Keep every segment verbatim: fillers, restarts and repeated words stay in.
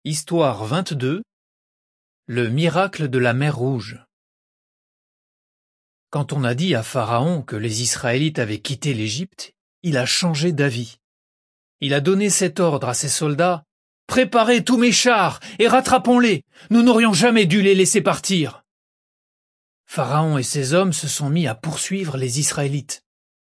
Histoire vingt-deux. Le miracle de la mer Rouge. Quand on a dit à Pharaon que les Israélites avaient quitté l'Égypte, il a changé d'avis. Il a donné cet ordre à ses soldats: « Préparez tous mes chars et rattrapons-les, nous n'aurions jamais dû les laisser partir. » Pharaon et ses hommes se sont mis à poursuivre les Israélites.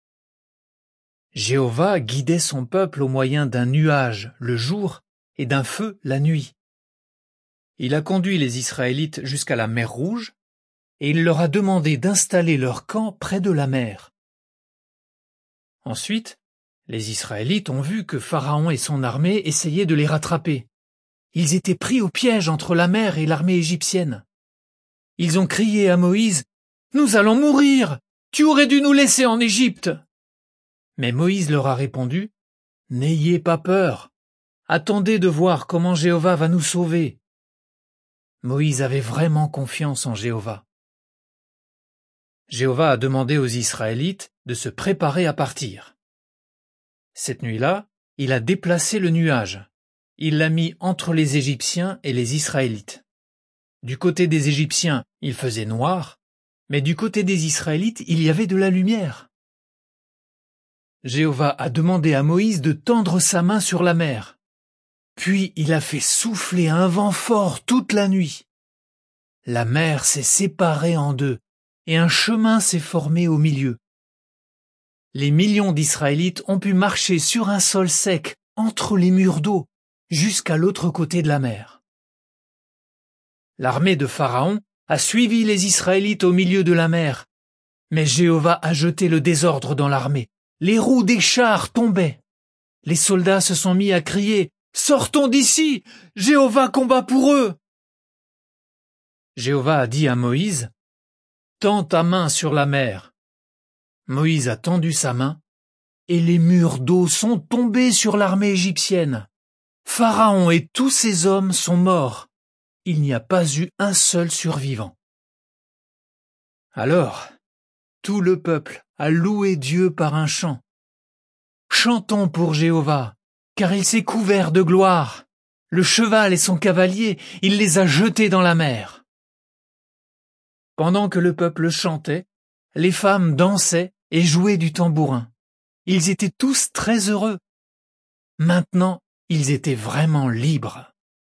Jéhovah guidait son peuple au moyen d'un nuage le jour et d'un feu la nuit. Il a conduit les Israélites jusqu'à la mer Rouge et il leur a demandé d'installer leur camp près de la mer. Ensuite, les Israélites ont vu que Pharaon et son armée essayaient de les rattraper. Ils étaient pris au piège entre la mer et l'armée égyptienne. Ils ont crié à Moïse: « Nous allons mourir! Tu aurais dû nous laisser en Égypte !» Mais Moïse leur a répondu: « N'ayez pas peur. Attendez de voir comment Jéhovah va nous sauver. » Moïse avait vraiment confiance en Jéhovah. Jéhovah a demandé aux Israélites de se préparer à partir. Cette nuit-là, il a déplacé le nuage. Il l'a mis entre les Égyptiens et les Israélites. Du côté des Égyptiens, il faisait noir, mais du côté des Israélites, il y avait de la lumière. Jéhovah a demandé à Moïse de tendre sa main sur la mer. Puis il a fait souffler un vent fort toute la nuit. La mer s'est séparée en deux, et un chemin s'est formé au milieu. Les millions d'Israélites ont pu marcher sur un sol sec, entre les murs d'eau, jusqu'à l'autre côté de la mer. L'armée de Pharaon a suivi les Israélites au milieu de la mer, mais Jéhovah a jeté le désordre dans l'armée. Les roues des chars tombaient. Les soldats se sont mis à crier: « Sortons d'ici! Jéhovah combat pour eux !» Jéhovah a dit à Moïse: « Tends ta main sur la mer. » Moïse a tendu sa main, et les murs d'eau sont tombés sur l'armée égyptienne. Pharaon et tous ses hommes sont morts. Il n'y a pas eu un seul survivant. Alors, tout le peuple a loué Dieu par un chant. Chantons pour Jéhovah, car il s'est couvert de gloire. Le cheval et son cavalier, il les a jetés dans la mer. Pendant que le peuple chantait, les femmes dansaient et jouaient du tambourin. Ils étaient tous très heureux. Maintenant, ils étaient vraiment libres.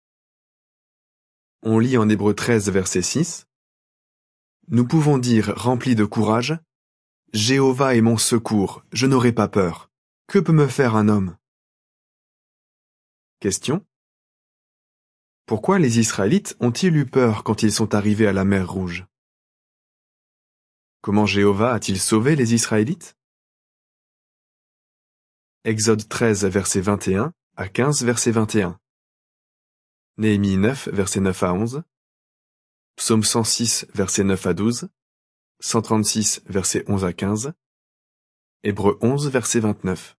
On lit en Hébreux treize, verset six. Nous pouvons dire, remplis de courage: « Jéhovah est mon secours, je n'aurai pas peur. Que peut me faire un homme ?» Question. Pourquoi les Israélites ont-ils eu peur quand ils sont arrivés à la mer Rouge? Comment Jéhovah a-t-il sauvé les Israélites? Exode treize, verset vingt et un à quinze, verset vingt et un. Néhémie neuf, verset neuf à onze. Psaume cent six, verset neuf à douze. cent trente-six, verset onze à quinze. Hébreux onze, verset vingt-neuf.